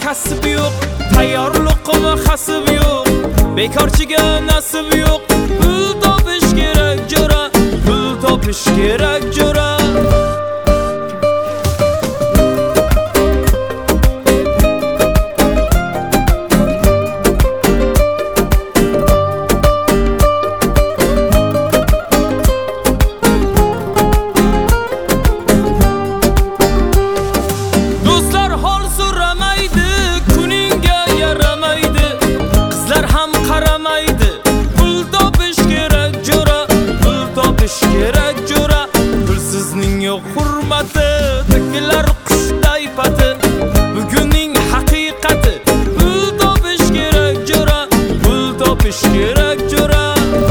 kasb yo'q, tayyor luqma hasib yo'q, bekorchiga nasib yo'q. Pul topish kerak jo'ra, pul topish kerak jo'ra. Hurmati, tiklar qushday pati, bugunning haqiqati. Pul topish kerak jo'ra, pul topish kerak jo'ra.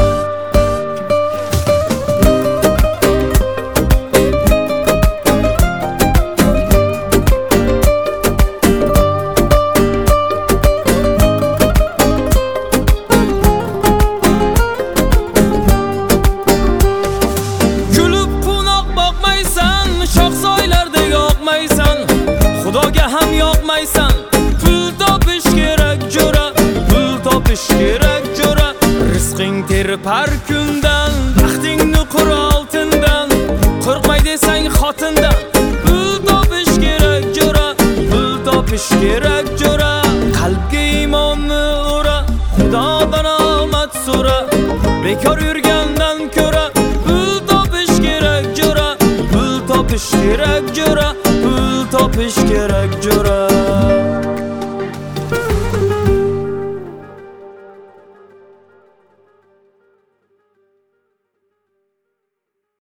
Xudoga ham yoqmaysan. Pul topish kerak jo'ra, pul topish kerak jo'ra. Rizqing terib har kundan, baxtingni qur oltindan. Qo'rqmay desang xotindan. Pul topish kerak jo'ra, pul topish kerak jo'ra. Qalbga iymonni o'ra, Xudodan omad so'ra. Bekor yurgandan ko'ra, pul topish kerak jo'ra, pul topish kerak jo'ra. Pul topish kerak jo'ra.